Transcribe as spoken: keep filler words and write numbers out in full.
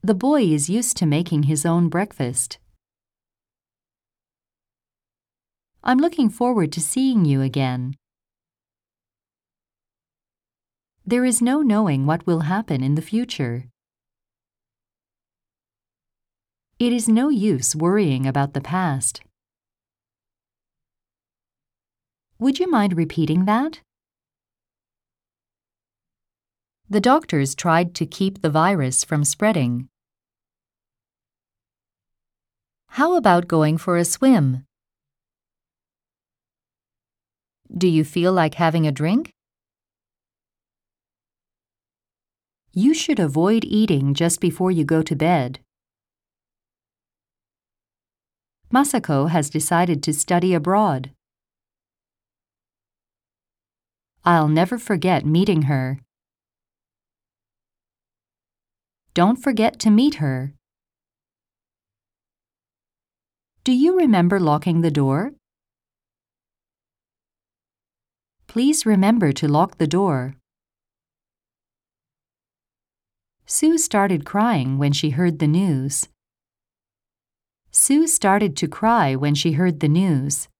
The boy is used to making his own breakfast. I'm looking forward to seeing you again. There is no knowing what will happen in the future. It is no use worrying about the past. Would you mind repeating that? The doctors tried to keep the virus from spreading. How about going for a swim? Do you feel like having a drink? You should avoid eating just before you go to bed. Masako has decided to study abroad. I'll never forget meeting her. Don't forget to meet her. Do you remember locking the door? Please remember to lock the door. Sue started crying when she heard the news. Sue started to cry when she heard the news.